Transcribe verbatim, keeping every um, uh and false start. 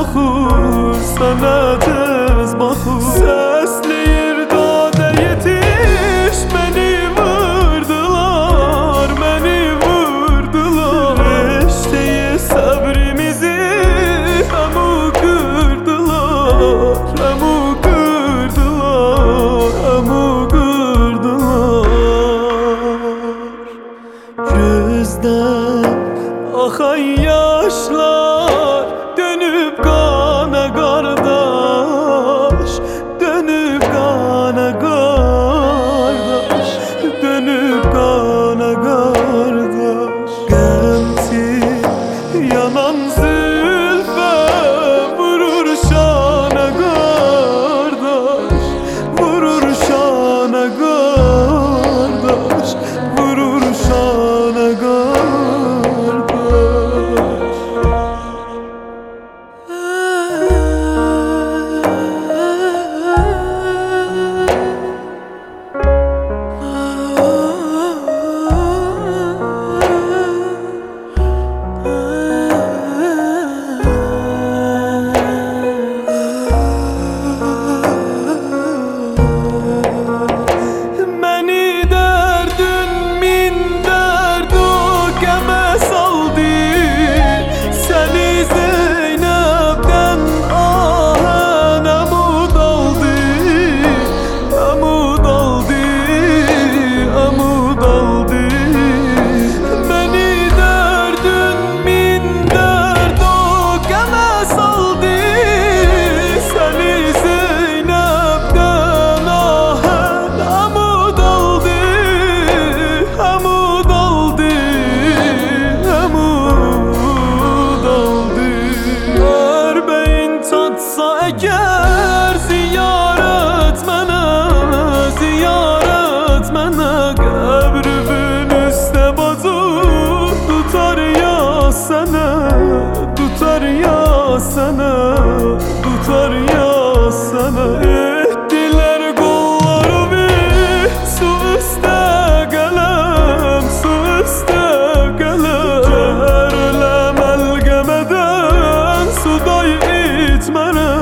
baxur, sənə tez baxur. Səsləyir dadə yetiş, məni vurdular, məni vurdular. Eşdeyi səbrimizi həmu qırdılar, həmu qırdılar, həmu qırdılar. Gözdən axan yaşlar dönüb qana qardaş, dönüb qana qardaş, dönüb qana qardaş. Qəmsiz yanan zülfə vurur şana qardaş, vurur şana qardaş, vurur şana qardaş. Əgər ziyarət mənə, ziyarət mənə, qəbrinin üstə bazı tutar ya sənə, tutar ya sənə, tutar ya sənə. Etdilər qollarımı su üstə qələm, su üstə qələm. Gərləm əlqəmədən suday içmərəm,